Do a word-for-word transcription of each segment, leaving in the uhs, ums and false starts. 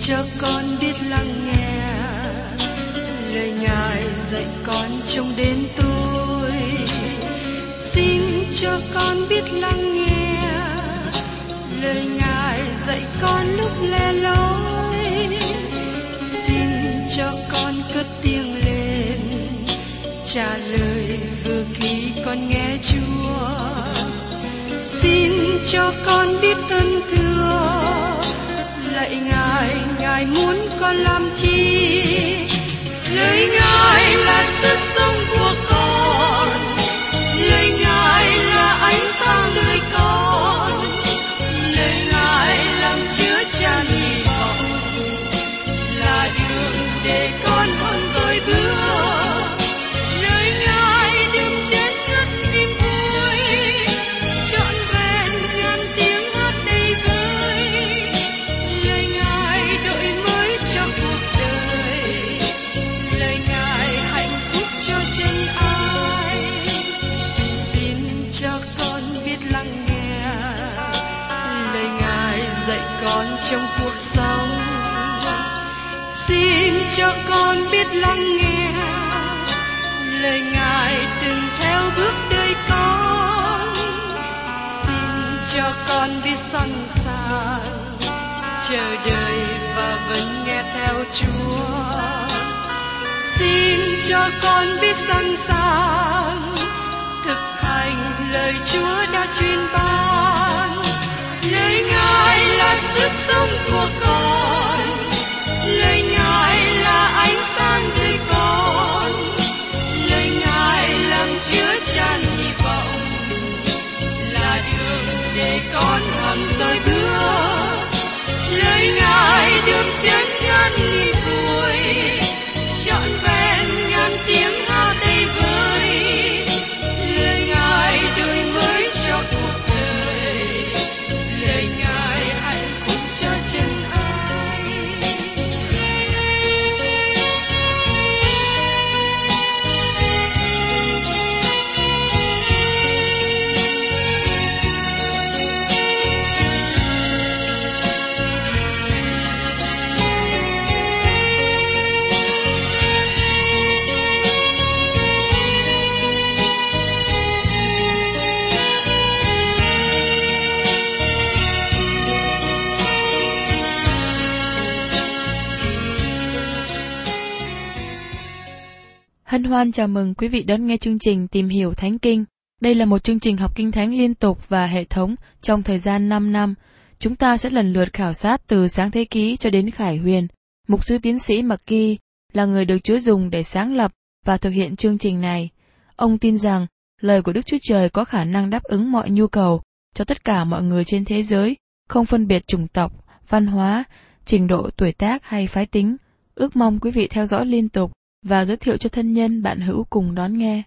cho con biết lắng nghe lời Ngài dạy con trong đến tôi. Xin cho con biết lắng nghe lời Ngài dạy con lúc lẻ loi. Xin cho con cất tiếng lên trả lời vừa khi con nghe Chúa. Xin cho con biết ơn thưa lạy Ngài, Ngài muốn con làm chi? Lời Ngài là sức sống của con, lời Ngài là ánh sáng đời con, lời Ngài làm chứa chan hy vọng, là đường để con hơn rồi bước. Lời Ngài đừng chết ngất niềm vui, trọn vẹn ngàn tiếng hát đầy vơi. Lời Ngài đổi mới cho cuộc đời, lời Ngài hạnh phúc cho chân ai. Xin cho con biết lắng nghe lời Ngài dạy con trong cuộc sống. Xin cho con biết lắng nghe lời Ngài đừng theo bước đời con. Xin cho con biết sẵn sàng chờ đợi và vẫn nghe theo Chúa. Xin cho con biết sẵn sàng thực hành lời Chúa đã truyền ban. Lời Ngài là sức sống của con, lời Ngài là ánh sáng đời con, lời Ngài làm chứa chan hy vọng, là đường để con hằng rời bước. Lời Ngài đường chân ngàn nghìn vui, trọn vẹn ngàn tiếng hát đầy vơi. Lời Ngài đổi mới cho cuộc đời, lời Ngài hạnh phúc cho chân ai. Hân hoan chào mừng quý vị đón nghe chương trình Tìm hiểu Thánh Kinh. Đây là một chương trình học Kinh Thánh liên tục và hệ thống trong thời gian năm năm. Chúng ta sẽ lần lượt khảo sát từ Sáng Thế Ký cho đến Khải Huyền. Mục sư tiến sĩ McGee là người được Chúa dùng để sáng lập và thực hiện chương trình này. Ông tin rằng lời của Đức Chúa Trời có khả năng đáp ứng mọi nhu cầu cho tất cả mọi người trên thế giới, không phân biệt chủng tộc, văn hóa, trình độ tuổi tác hay phái tính. Ước mong quý vị theo dõi liên tục và giới thiệu cho thân nhân bạn hữu cùng đón nghe.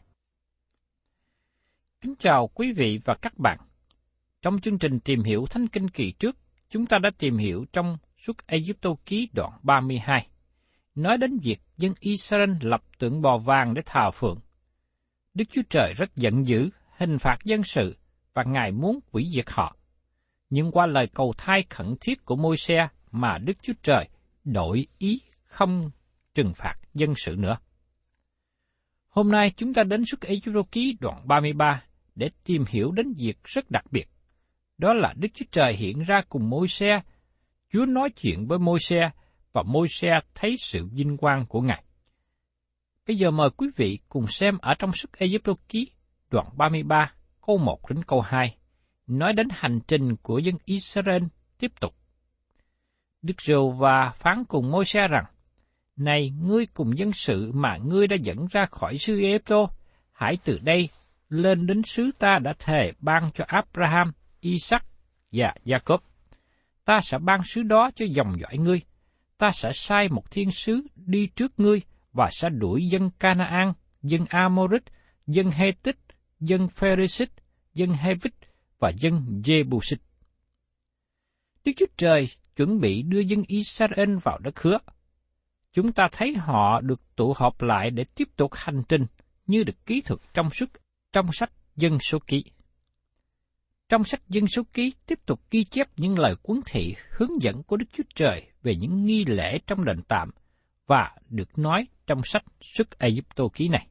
Kính chào quý vị và các bạn. Trong chương trình Tìm hiểu Thánh Kinh kỳ trước, chúng ta đã tìm hiểu trong Xuất Ai-cập ký đoạn ba mươi hai, nói đến việc dân Israel lập tượng bò vàng để thờ phượng. Đức Chúa Trời rất giận dữ, hình phạt dân sự và Ngài muốn hủy diệt họ. Nhưng qua lời cầu thay khẩn thiết của Môi-se mà Đức Chúa Trời đổi ý không trừng phạt dân sự nữa. Hôm nay chúng ta đến Xuất Ai-cập ký đoạn ba mươi ba để tìm hiểu đến việc rất đặc biệt. Đó là Đức Chúa Trời hiện ra cùng Môi-se, Chúa nói chuyện với Môi-se và Môi-se thấy sự vinh quang của Ngài. Bây giờ mời quý vị cùng xem ở trong Xuất Ai-cập ký đoạn ba mươi ba câu một đến câu hai, nói đến hành trình của dân Israel tiếp tục. Đức Giê-hô-va phán cùng Môi-se rằng: Này ngươi cùng dân sự mà ngươi đã dẫn ra khỏi xứ Ai-cập, hãy từ đây lên đến xứ ta đã thề ban cho Abraham, Isaac và Jacob. Ta sẽ ban xứ đó cho dòng dõi ngươi. Ta sẽ sai một thiên sứ đi trước ngươi và sẽ đuổi dân Canaan, dân Amorit, dân Hethit, dân Pheresit, dân Hevit và dân Jebusit. Đức Chúa Trời chuẩn bị đưa dân Israel vào đất hứa. Chúng ta thấy họ được tụ họp lại để tiếp tục hành trình như được ký thuật trong suốt trong sách Dân Số Ký. Trong sách Dân Số Ký tiếp tục ghi chép những lời huấn thị hướng dẫn của Đức Chúa Trời về những nghi lễ trong đền tạm và được nói trong sách Xuất Ai-cập-tô ký này.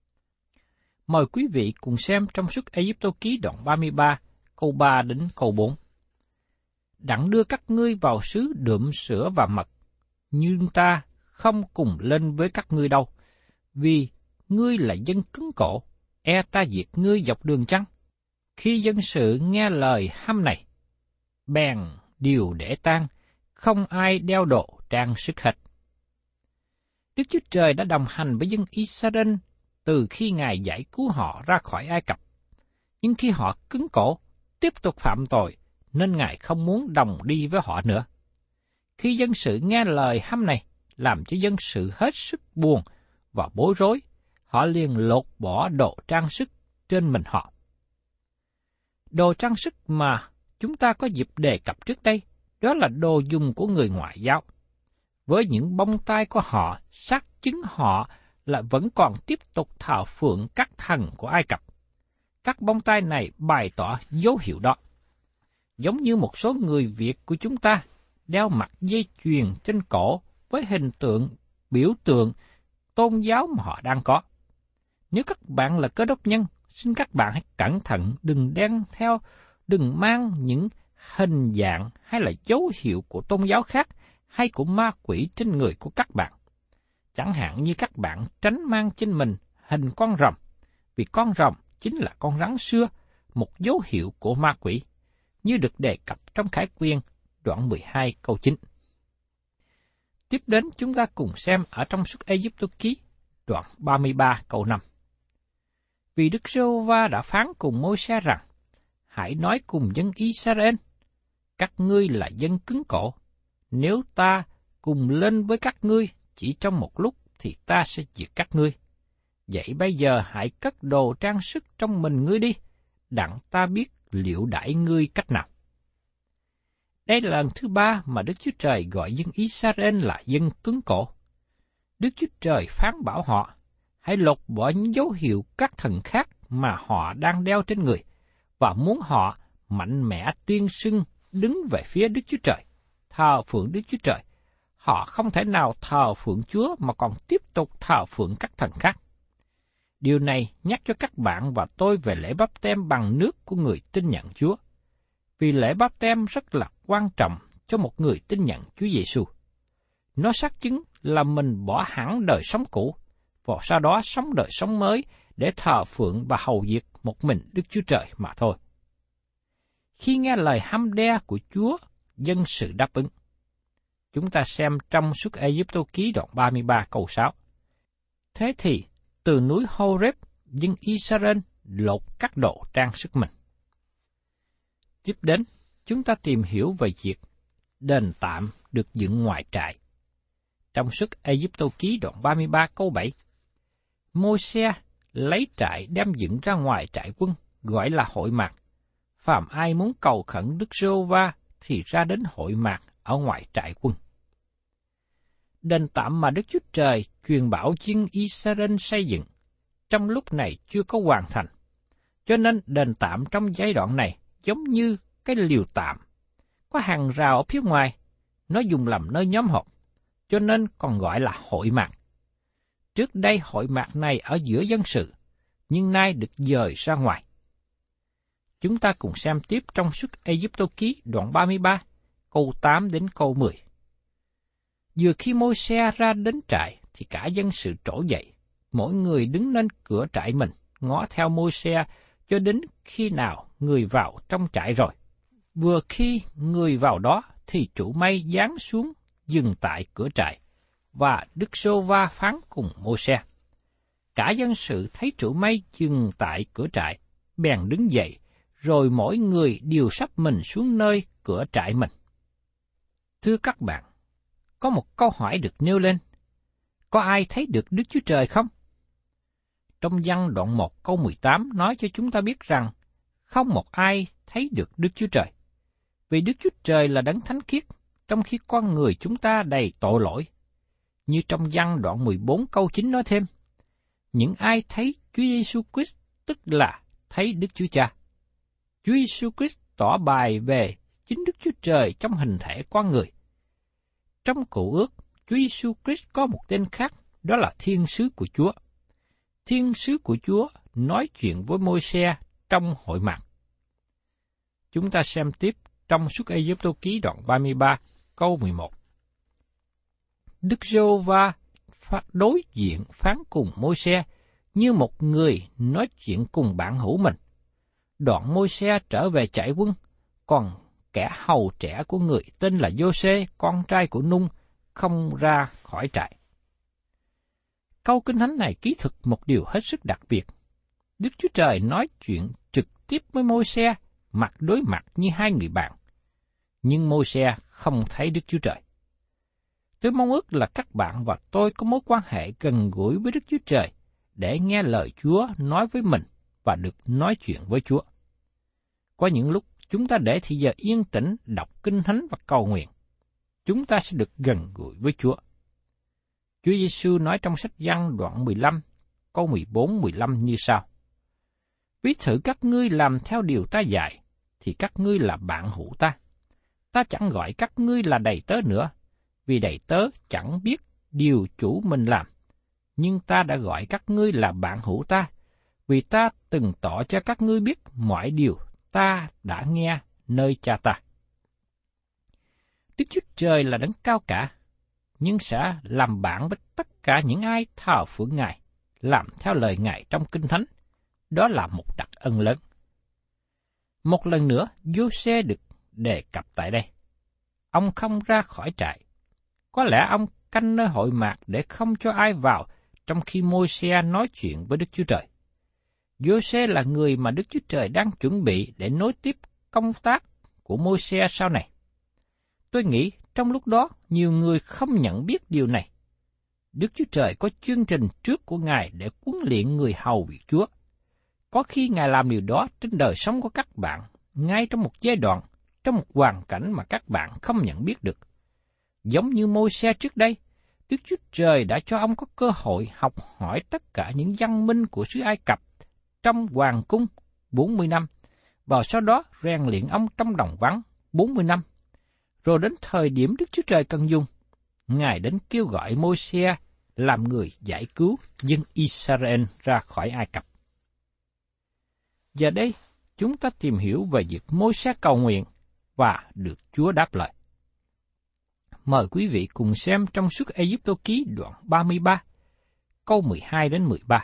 Mời quý vị cùng xem trong Xuất Ai-cập-tô ký đoạn ba mươi ba, câu ba đến câu bốn. Đặng đưa các ngươi vào xứ đượm sữa và mật, nhưng ta không cùng lên với các ngươi đâu, vì ngươi là dân cứng cổ, e ta diệt ngươi dọc đường chăng? Khi dân sự nghe lời hăm này, bèn điều để tang, không ai đeo đồ trang sức hết. Đức Chúa Trời đã đồng hành với dân Israel từ khi Ngài giải cứu họ ra khỏi Ai Cập. Nhưng khi họ cứng cổ, tiếp tục phạm tội, nên Ngài không muốn đồng đi với họ nữa. Khi dân sự nghe lời hăm này, làm cho dân sự hết sức buồn và bối rối, họ liền lột bỏ đồ trang sức trên mình họ. Đồ trang sức mà chúng ta có dịp đề cập trước đây, đó là đồ dùng của người ngoại giao. Với những bông tai của họ, xác chứng họ là vẫn còn tiếp tục thờ phượng các thần của Ai Cập. Các bông tai này bày tỏ dấu hiệu đó. Giống như một số người Việt của chúng ta đeo mặt dây chuyền trên cổ với hình tượng, biểu tượng, tôn giáo mà họ đang có. Nếu các bạn là Cơ đốc nhân, xin các bạn hãy cẩn thận đừng đen theo, đừng mang những hình dạng hay là dấu hiệu của tôn giáo khác hay của ma quỷ trên người của các bạn. Chẳng hạn như các bạn tránh mang trên mình hình con rồng, vì con rồng chính là con rắn xưa, một dấu hiệu của ma quỷ, như được đề cập trong Khải Quyên đoạn mười hai câu chín. Tiếp đến chúng ta cùng xem ở trong Xuất Ai-cập-tô ký đoạn ba mươi ba câu năm. Vì Đức Giê-hô-va đã phán cùng Môi-se rằng, hãy nói cùng dân Israel, các ngươi là dân cứng cổ, nếu ta cùng lên với các ngươi chỉ trong một lúc thì ta sẽ diệt các ngươi. Vậy bây giờ hãy cất đồ trang sức trong mình ngươi đi, đặng ta biết liệu đãi ngươi cách nào. Đây là lần thứ ba mà Đức Chúa Trời gọi dân Israel là dân cứng cổ. Đức Chúa Trời phán bảo họ, hãy lột bỏ những dấu hiệu các thần khác mà họ đang đeo trên người, và muốn họ mạnh mẽ tuyên xưng đứng về phía Đức Chúa Trời, thờ phượng Đức Chúa Trời. Họ không thể nào thờ phượng Chúa mà còn tiếp tục thờ phượng các thần khác. Điều này nhắc cho các bạn và tôi về lễ báp têm bằng nước của người tin nhận Chúa. Vì lễ báp têm rất là quan trọng cho một người tin nhận Chúa Giêsu. Nó xác chứng là mình bỏ hẳn đời sống cũ, và sau đó sống đời sống mới để thờ phượng và hầu việc một mình Đức Chúa Trời mà thôi. Khi nghe lời hăm đe của Chúa, dân sự đáp ứng. Chúng ta xem trong Xuất Ai-cập-tô ký đoạn ba mươi ba câu sáu. Thế thì, từ núi Horeb, dân Israel lột các đồ trang sức mình. Tiếp đến, chúng ta tìm hiểu về việc đền tạm được dựng ngoài trại. Trong Xuất Ai-cập-tô ký đoạn ba mươi ba câu bảy, Môi-se lấy trại đem dựng ra ngoài trại quân, gọi là hội mạc. Phàm ai muốn cầu khẩn Đức Giê-hô-va thì ra đến hội mạc ở ngoài trại quân. Đền tạm mà Đức Chúa Trời truyền bảo dân Israel xây dựng, trong lúc này chưa có hoàn thành, cho nên đền tạm trong giai đoạn này giống như cái liều tạm, có hàng rào ở phía ngoài, nó dùng làm nơi nhóm họp, cho nên còn gọi là hội mạc. Trước đây hội mạc này ở giữa dân sự, nhưng nay được dời ra ngoài. Chúng ta cùng xem tiếp trong Xuất Ai-cập-tô ký đoạn ba mươi ba, câu tám đến câu mười. Vừa khi Môi-se ra đến trại, thì cả dân sự trỗi dậy, mỗi người đứng lên cửa trại mình, ngó theo Môi-se cho đến khi nào người vào trong trại rồi. Vừa khi người vào đó, thì trụ mây giáng xuống dừng tại cửa trại, và Đức Giê-hô-va phán cùng Môi-se. Cả dân sự thấy trụ mây dừng tại cửa trại, bèn đứng dậy, rồi mỗi người đều sắp mình xuống nơi cửa trại mình. Thưa các bạn, có một câu hỏi được nêu lên. Có ai thấy được Đức Chúa Trời không? Trong Giăng đoạn một câu mười tám nói cho chúng ta biết rằng không một ai thấy được Đức Chúa Trời. Vì Đức Chúa Trời là đấng thánh khiết, trong khi con người chúng ta đầy tội lỗi. Như trong Giăng đoạn mười bốn câu chín nói thêm, những ai thấy Chúa Giêsu Christ tức là thấy Đức Chúa Cha. Chúa Giêsu Christ tỏ bài về chính Đức Chúa Trời trong hình thể con người. Trong Cựu Ước, Chúa Giêsu Christ có một tên khác, đó là Thiên sứ của Chúa. Thiên sứ của Chúa nói chuyện với Môi-se trong hội mạc. Chúng ta xem tiếp trong Xuất Ê-díp-tô ký đoạn ba mươi ba, câu mười một. Đức Giê-hô-va đối diện phán cùng Môi-se như một người nói chuyện cùng bạn hữu mình. Đoạn Môi-se trở về trại quân, còn kẻ hầu trẻ của người tên là Giô-xê, con trai của Nung, không ra khỏi trại. Câu Kinh Thánh này ký thực một điều hết sức đặc biệt. Đức Chúa Trời nói chuyện trực tiếp với Môi-se mặt đối mặt như hai người bạn. Nhưng Môi-se không thấy Đức Chúa Trời. Tôi mong ước là các bạn và tôi có mối quan hệ gần gũi với Đức Chúa Trời để nghe lời Chúa nói với mình và được nói chuyện với Chúa. Có những lúc chúng ta để thì giờ yên tĩnh đọc Kinh Thánh và cầu nguyện, chúng ta sẽ được gần gũi với Chúa. Chúa Giêsu nói trong sách Giăng đoạn mười lăm, câu mười bốn mười lăm như sau: Ví thử các ngươi làm theo điều ta dạy, thì các ngươi là bạn hữu ta. Ta chẳng gọi các ngươi là đầy tớ nữa, vì đầy tớ chẳng biết điều chủ mình làm. Nhưng ta đã gọi các ngươi là bạn hữu ta, vì ta từng tỏ cho các ngươi biết mọi điều ta đã nghe nơi cha ta. Đức Chúa Trời là đấng cao cả, nhưng sẽ làm bạn với tất cả những ai thờ phượng Ngài, làm theo lời Ngài trong Kinh Thánh. Đó là một đặc ân lớn. Một lần nữa, Giô-xê được đề cập tại đây. Ông không ra khỏi trại. Có lẽ ông canh nơi hội mạc để không cho ai vào trong khi Môi-se nói chuyện với Đức Chúa Trời. Giô-xê là người mà Đức Chúa Trời đang chuẩn bị để nối tiếp công tác của Môi-se sau này. Tôi nghĩ trong lúc đó nhiều người không nhận biết điều này. Đức Chúa Trời có chương trình trước của Ngài để huấn luyện người hầu việc Chúa. Có khi Ngài làm điều đó trên đời sống của các bạn, ngay trong một giai đoạn, trong một hoàn cảnh mà các bạn không nhận biết được. Giống như Môi-se trước đây, Đức Chúa Trời đã cho ông có cơ hội học hỏi tất cả những văn minh của xứ Ai Cập trong hoàng cung bốn mươi năm, và sau đó rèn luyện ông trong đồng vắng bốn mươi năm. Rồi đến thời điểm Đức Chúa Trời cần dùng, Ngài đến kêu gọi Môi-se làm người giải cứu dân Israel ra khỏi Ai Cập. Giờ đây, chúng ta tìm hiểu về việc Môi-se cầu nguyện và được Chúa đáp lời. Mời quý vị cùng xem trong Xuất Ê-díp-tô ký đoạn ba mươi ba, câu mười hai đến mười ba.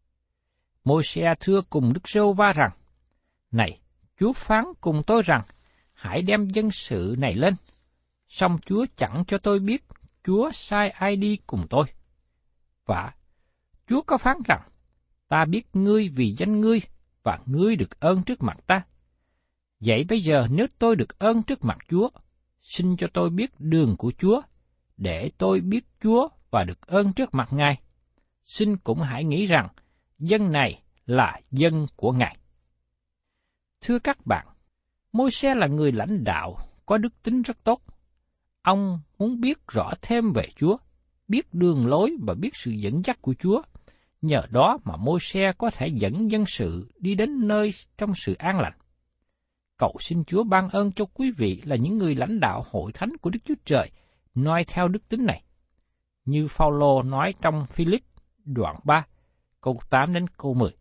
Môi-se thưa cùng Đức Giê-hô-va rằng: Này, Chúa phán cùng tôi rằng, hãy đem dân sự này lên. Song Chúa chẳng cho tôi biết Chúa sai ai đi cùng tôi. Và Chúa có phán rằng, ta biết ngươi vì danh ngươi, và ngươi được ơn trước mặt ta. Vậy bây giờ nếu tôi được ơn trước mặt Chúa, xin cho tôi biết đường của Chúa, để tôi biết Chúa và được ơn trước mặt Ngài. Xin cũng hãy nghĩ rằng, dân này là dân của Ngài. Thưa các bạn, Môi-se là người lãnh đạo có đức tính rất tốt. Ông muốn biết rõ thêm về Chúa, biết đường lối và biết sự dẫn dắt của Chúa. Nhờ đó mà Môi-se có thể dẫn dân sự đi đến nơi trong sự an lành. Cầu xin Chúa ban ơn cho quý vị là những người lãnh đạo hội thánh của Đức Chúa Trời noi theo đức tính này. Như Phao-lô nói trong Phi-líp đoạn ba, câu tám đến câu mười.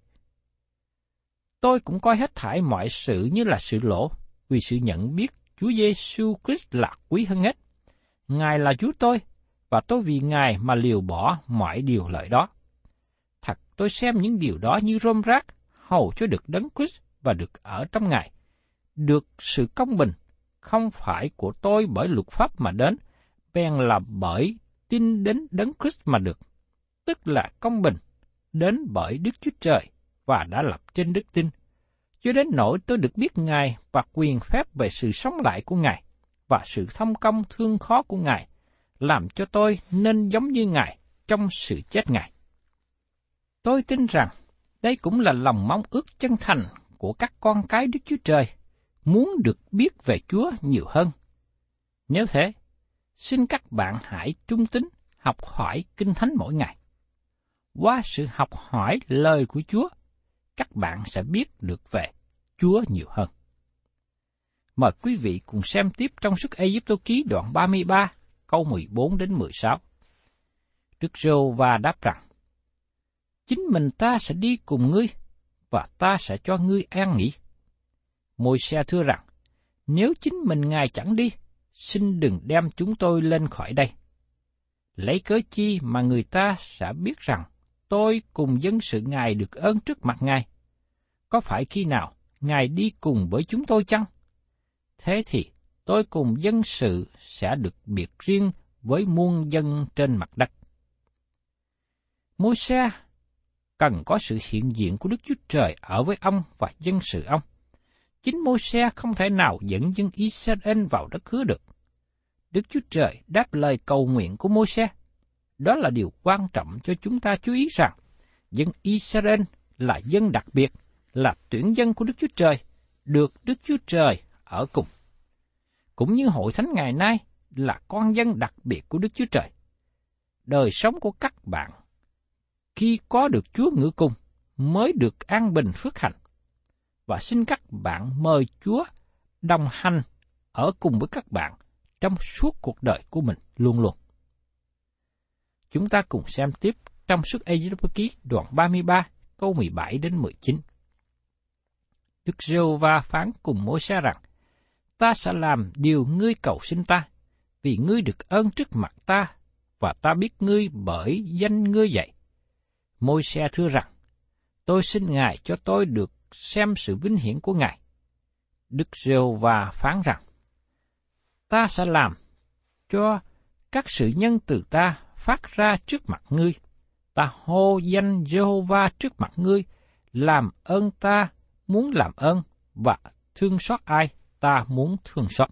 Tôi cũng coi hết thảy mọi sự như là sự lỗ, vì sự nhận biết Chúa Giêsu Christ là quý hơn hết. Ngài là Chúa tôi, và tôi vì Ngài mà liều bỏ mọi điều lợi đó. Thật, tôi xem những điều đó như rôm rác, hầu cho được đấng Christ và được ở trong Ngài. Được sự công bình, không phải của tôi bởi luật pháp mà đến, bèn là bởi tin đến đấng Christ mà được. Tức là công bình, đến bởi Đức Chúa Trời và đã lập trên đức tin. Cho đến nỗi tôi được biết Ngài và quyền phép về sự sống lại của Ngài và sự thông công thương khó của Ngài, làm cho tôi nên giống như Ngài trong sự chết Ngài. Tôi tin rằng đây cũng là lòng mong ước chân thành của các con cái Đức Chúa Trời, muốn được biết về Chúa nhiều hơn. Nếu thế, xin các bạn hãy trung tín học hỏi Kinh Thánh mỗi ngày. Qua sự học hỏi lời của Chúa, các bạn sẽ biết được về Chúa nhiều hơn. Mời quý vị cùng xem tiếp trong Xuất Ê-díp-tô ký đoạn ba mươi ba, câu mười bốn đến mười sáu. Đức Giê-hô-va đáp rằng, chính mình ta sẽ đi cùng ngươi, và ta sẽ cho ngươi an nghỉ. Môi-se thưa rằng, nếu chính mình Ngài chẳng đi, xin đừng đem chúng tôi lên khỏi đây. Lấy cớ chi mà người ta sẽ biết rằng tôi cùng dân sự Ngài được ơn trước mặt Ngài? Có phải khi nào Ngài đi cùng với chúng tôi chăng? Thế thì tôi cùng dân sự sẽ được biệt riêng với muôn dân trên mặt đất. Môi-se cần có sự hiện diện của Đức Chúa Trời ở với ông và dân sự ông. Chính Môi-se không thể nào dẫn dân Israel vào đất hứa được. Đức Chúa Trời đáp lời cầu nguyện của Môi-se. Đó là điều quan trọng cho chúng ta chú ý rằng, dân Israel là dân đặc biệt, là tuyển dân của Đức Chúa Trời, được Đức Chúa Trời ở cùng. Cũng như hội thánh ngày nay là con dân đặc biệt của Đức Chúa Trời. Đời sống của các bạn khi có được Chúa ngự cùng mới được an bình phước hạnh. Và xin các bạn mời Chúa đồng hành ở cùng với các bạn trong suốt cuộc đời của mình luôn luôn. Chúng ta cùng xem tiếp trong Xuất Ê-díp-tô ký đoạn ba mươi ba, câu mười bảy đến mười chín. Đức Giê-hô-va phán cùng Môi-se rằng, ta sẽ làm điều ngươi cầu xin ta, vì ngươi được ơn trước mặt ta, và ta biết ngươi bởi danh ngươi vậy. Môi-se thưa rằng, tôi xin Ngài cho tôi được xem sự vinh hiển của Ngài. Đức Giê-hô-va phán rằng, ta sẽ làm cho các sự nhân từ ta phát ra trước mặt ngươi. Ta hô danh Giê-hô-va trước mặt ngươi, làm ơn ta muốn làm ơn, và thương xót ai ta muốn thương xót.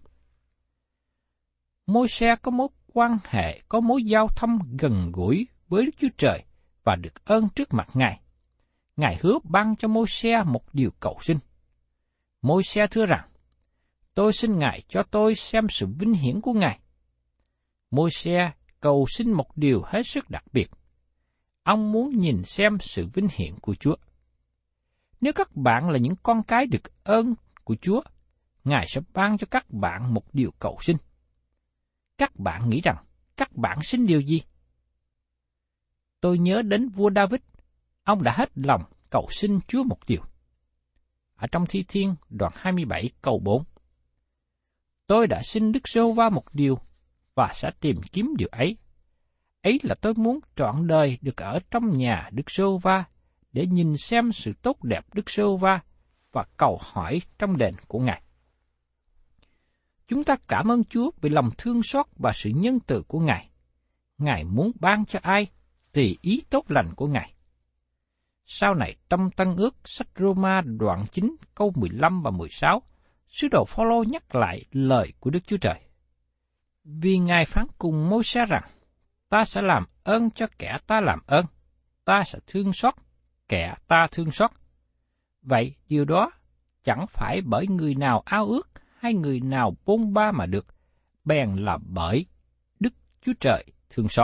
Môi-se có mối quan hệ, có mối giao thông gần gũi với Đức Chúa Trời và được ơn trước mặt Ngài. Ngài hứa ban cho Môi-se một điều cầu xin. Môi-se thưa rằng, tôi xin Ngài cho tôi xem sự vinh hiển của Ngài. Môi-se cầu xin một điều hết sức đặc biệt. Ông muốn nhìn xem sự vinh hiển của Chúa. Nếu các bạn là những con cái được ơn của Chúa, Ngài sẽ ban cho các bạn một điều cầu xin. Các bạn nghĩ rằng các bạn xin điều gì? Tôi nhớ đến vua David, ông đã hết lòng cầu xin Chúa một điều. Ở trong Thi Thiên đoạn hai mươi bảy câu bốn, tôi đã xin Đức Giê-hô-va một điều và sẽ tìm kiếm điều ấy. Ấy là tôi muốn trọn đời được ở trong nhà Đức Giê-hô-va để nhìn xem sự tốt đẹp Đức Giê-hô-va và cầu hỏi trong đền của Ngài. Chúng ta cảm ơn Chúa vì lòng thương xót và sự nhân từ của Ngài. Ngài muốn ban cho ai tùy ý tốt lành của Ngài. Sau này trong Tân Ước, sách Roma đoạn chín câu mười lăm và mười sáu, sứ đồ Phao-lô nhắc lại lời của Đức Chúa Trời. Vì Ngài phán cùng Môi-se rằng, ta sẽ làm ơn cho kẻ ta làm ơn, ta sẽ thương xót kẻ ta thương xót. Vậy điều đó chẳng phải bởi người nào ao ước hay người nào bôn ba mà được, bèn là bởi Đức Chúa Trời thương xót.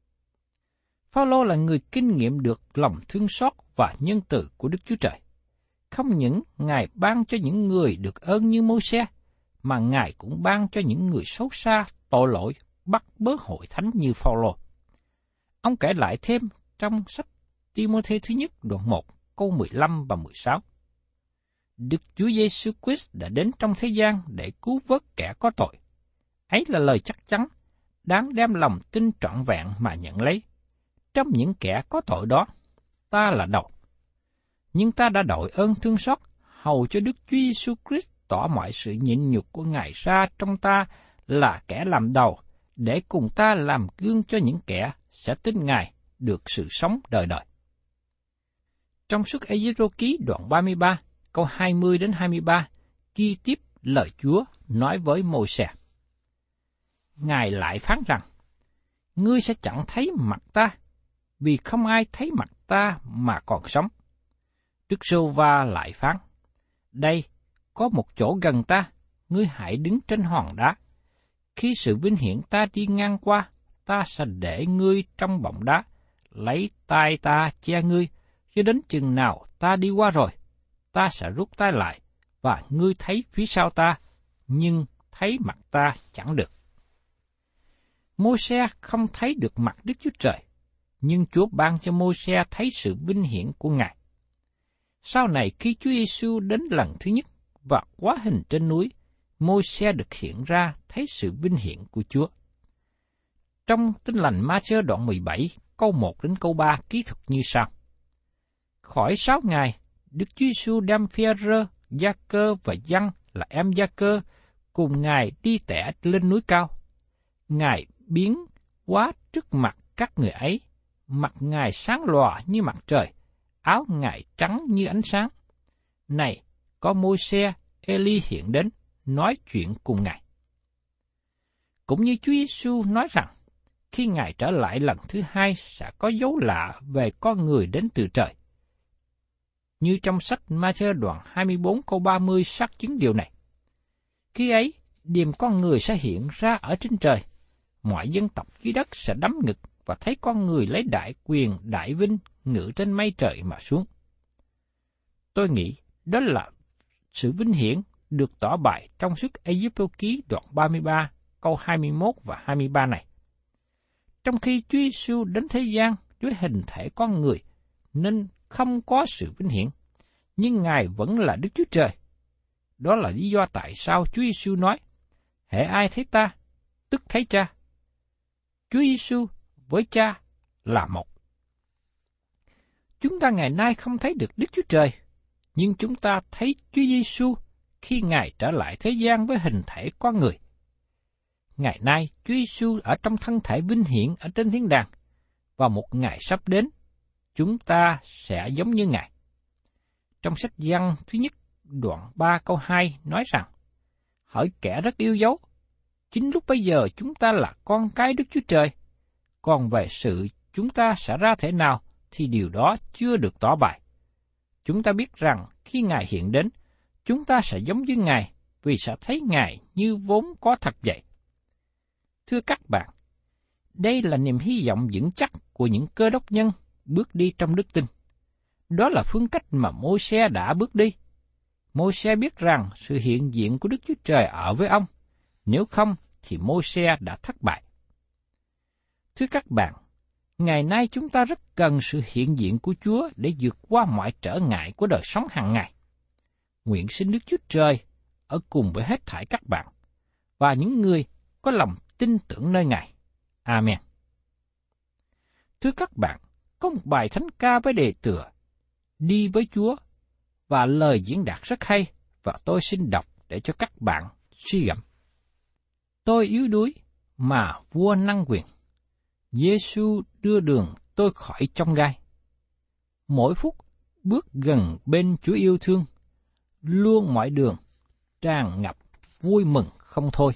Phao-lô là người kinh nghiệm được lòng thương xót và nhân từ của Đức Chúa Trời. Không những Ngài ban cho những người được ơn như Môi-se, mà Ngài cũng ban cho những người xấu xa, tội lỗi, bắt bớ hội thánh như Phao-lô. Ông kể lại thêm trong sách Ti-mô-thê thứ nhất đoạn một câu mười lăm và mười sáu. Đức Chúa Giêsu Christ đã đến trong thế gian để cứu vớt kẻ có tội. Ấy là lời chắc chắn, đáng đem lòng tin trọn vẹn mà nhận lấy. Trong những kẻ có tội đó, ta là đầu. Nhưng ta đã đội ơn thương xót, hầu cho Đức Chúa Giêsu Christ tỏ mọi sự nhịn nhục của Ngài ra trong ta là kẻ làm đầu, để cùng ta làm gương cho những kẻ sẽ tin Ngài được sự sống đời đời. Trong Xuất Ê-díp-tô ký đoạn ba mươi ba, câu hai mươi đến hai mươi ba, ghi tiếp lời Chúa nói với Môi-se. Ngài lại phán rằng, ngươi sẽ chẳng thấy mặt ta, vì không ai thấy mặt ta mà còn sống. Đức Giê-hô-va lại phán, đây, có một chỗ gần ta, ngươi hãy đứng trên hòn đá. Khi sự vinh hiển ta đi ngang qua, ta sẽ để ngươi trong bọng đá, lấy tay ta che ngươi, cho đến chừng nào ta đi qua rồi, ta sẽ rút tay lại, và ngươi thấy phía sau ta, nhưng thấy mặt ta chẳng được. Môi-se không thấy được mặt Đức Chúa Trời, nhưng Chúa ban cho Môi-se thấy sự vinh hiển của Ngài. Sau này khi Chúa Giêsu đến lần thứ nhất và hóa hình trên núi, Môi-se được hiện ra thấy sự vinh hiển của Chúa. Trong Tin lành Ma-thi-ơ đoạn mười bảy, câu một đến câu ba ký thuật như sau. Khỏi sáu ngày, Đức Chúa Giêsu đem Phi-e-rơ, Gia-cơ và Giăng là em Gia-cơ cùng Ngài đi tẻ lên núi cao. Ngài biến hóa trước mặt các người ấy, mặt Ngài sáng lòa như mặt trời, áo Ngài trắng như ánh sáng. Này, có Môi-se, Ê-li hiện đến, nói chuyện cùng Ngài. Cũng như Chúa Giêsu nói rằng, khi Ngài trở lại lần thứ hai sẽ có dấu lạ về con người đến từ trời. Như trong sách Ma-thi-ơ đoạn hai mươi bốn câu ba mươi xác chứng điều này. Khi ấy, điềm con người sẽ hiện ra ở trên trời, mọi dân tộc dưới đất sẽ đấm ngực và thấy con người lấy đại quyền, đại vinh, ngự trên mây trời mà xuống. Tôi nghĩ đó là sự vinh hiển được tỏ bày trong Xuất Ê-díp-tô ký đoạn ba mươi ba, câu hai mươi mốt và hai mươi ba này. Trong khi Chúa Giêsu đến thế gian với hình thể con người, nên không có sự vinh hiển, nhưng Ngài vẫn là Đức Chúa Trời. Đó là lý do tại sao Chúa Giêsu nói, hễ ai thấy ta, tức thấy Cha. Chúa Giêsu với Cha là một. Chúng ta ngày nay không thấy được Đức Chúa Trời, nhưng chúng ta thấy Chúa Giêsu khi Ngài trở lại thế gian với hình thể con người. Ngày nay, Chúa Giêsu ở trong thân thể vinh hiển ở trên thiên đàng, và một ngày sắp đến, chúng ta sẽ giống như Ngài. Trong sách Giăng thứ nhất, đoạn ba câu hai nói rằng, hỡi kẻ rất yêu dấu, chính lúc bây giờ chúng ta là con cái Đức Chúa Trời, còn về sự chúng ta sẽ ra thế nào thì điều đó chưa được tỏ bày. Chúng ta biết rằng khi Ngài hiện đến, chúng ta sẽ giống như Ngài vì sẽ thấy Ngài như vốn có thật vậy. Thưa các bạn, đây là niềm hy vọng vững chắc của những cơ đốc nhân bước đi trong đức tin. Đó là phương cách mà Môi-se đã bước đi. Môi-se biết rằng sự hiện diện của Đức Chúa Trời ở với ông, nếu không thì Môi-se đã thất bại. Thưa các bạn, ngày nay chúng ta rất cần sự hiện diện của Chúa để vượt qua mọi trở ngại của đời sống hàng ngày. Nguyện xin Đức Chúa Trời ở cùng với hết thảy các bạn và những người có lòng tin tưởng nơi Ngài. Amen. Thưa các bạn, có một bài thánh ca với đề tựa Đi với Chúa và lời diễn đạt rất hay và tôi xin đọc để cho các bạn suy gẫm. Tôi yếu đuối mà vua năng quyền. Giê-xu đưa đường tôi khỏi chông gai. Mỗi phút bước gần bên Chúa yêu thương, luôn mọi đường tràn ngập vui mừng không thôi.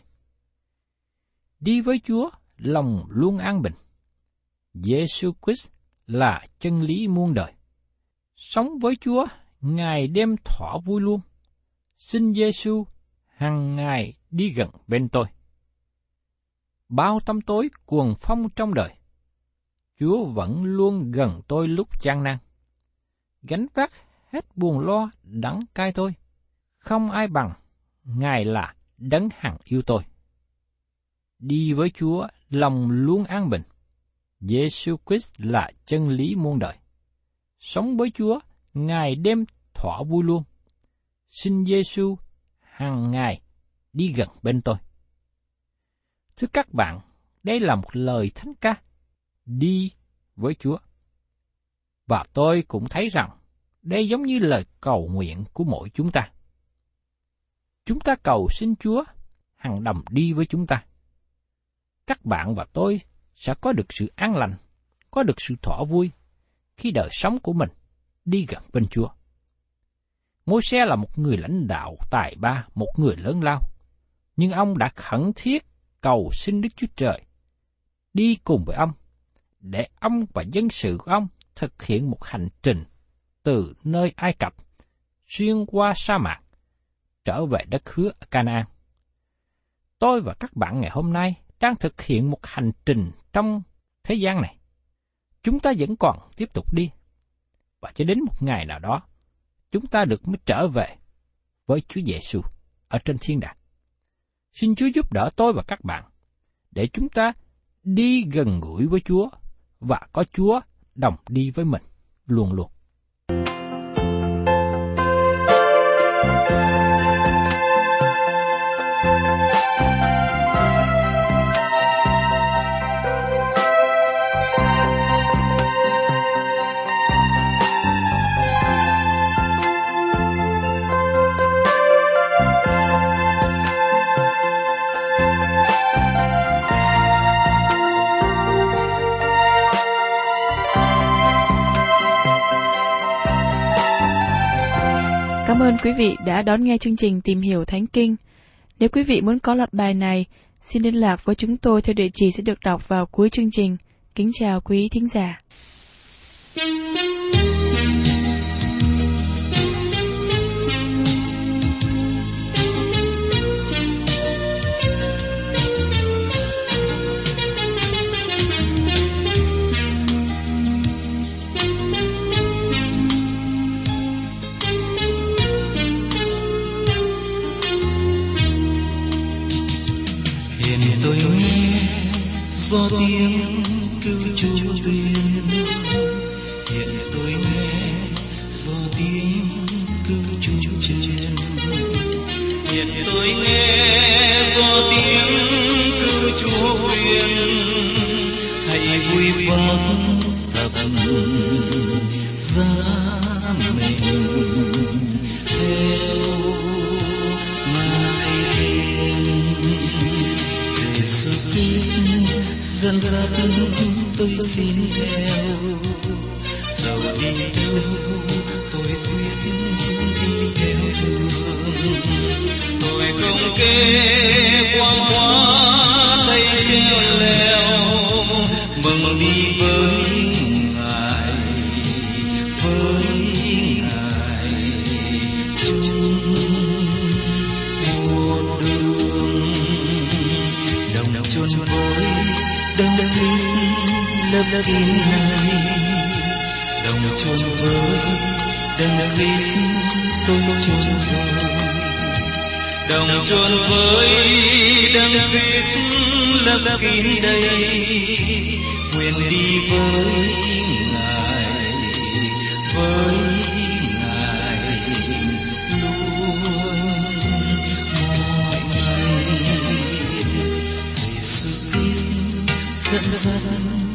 Đi với Chúa, lòng luôn an bình. Giê-xu Christ là chân lý muôn đời. Sống với Chúa, ngày đêm thỏa vui luôn. Xin Giê-xu hằng ngày đi gần bên tôi. Bao tâm tối cuồng phong trong đời, Chúa vẫn luôn gần tôi lúc gian nan. Gánh vác hết buồn lo đắng cay tôi, không ai bằng, Ngài là đấng hằng yêu tôi. Đi với Chúa, lòng luôn an bình. Giê-xu Christ là chân lý muôn đời. Sống với Chúa, ngày đêm thỏa vui luôn. Xin Giê-xu hằng ngày đi gần bên tôi. Thưa các bạn, đây là một lời thánh ca, đi với Chúa. Và tôi cũng thấy rằng, đây giống như lời cầu nguyện của mỗi chúng ta. Chúng ta cầu xin Chúa hằng đồng đi với chúng ta. Các bạn và tôi sẽ có được sự an lành, có được sự thỏa vui khi đời sống của mình đi gần bên Chúa. Môi-se là một người lãnh đạo tài ba, một người lớn lao, nhưng ông đã khẩn thiết cầu xin Đức Chúa Trời đi cùng với ông, để ông và dân sự của ông thực hiện một hành trình từ nơi Ai Cập xuyên qua sa mạc trở về đất hứa Ca-na-an. Tôi và các bạn ngày hôm nay đang thực hiện một hành trình trong thế gian này. Chúng ta vẫn còn tiếp tục đi, và cho đến một ngày nào đó, chúng ta được mới trở về với Chúa Giê-xu ở trên thiên đàng. Xin Chúa giúp đỡ tôi và các bạn, để chúng ta đi gần gũi với Chúa, và có Chúa đồng đi với mình luôn luôn. Cảm ơn quý vị đã đón nghe chương trình Tìm Hiểu Thánh Kinh. Nếu quý vị muốn có loạt bài này, xin liên lạc với chúng tôi theo địa chỉ sẽ được đọc vào cuối chương trình. Kính chào quý thính giả. Tôi nghe gió tiếng cứu Chúa tuyên, hiện tôi nghe gió tiếng cứu Chúa truyền, hiện tôi nghe gió tiếng cứu Chúa truyền. Hãy vui vang thập giá mình theo dẫn dắt tôi xin theo, dẫu đi đâu tôi quyết đi theo đường. Tôi không kê quang hóa tay treo leo, mừng đi với Ngài, với Ngài chung một đường. Đồng chôn với Đấng Christ lấp kín này, đồng chôn với Đấng Christ tôi chôn rồi, đồng chôn với Đấng Christ lấp kín đây. Nguyện đi với Ngài, với Ngài luôn mọi ngày. Giêsu Christ dẫn dắt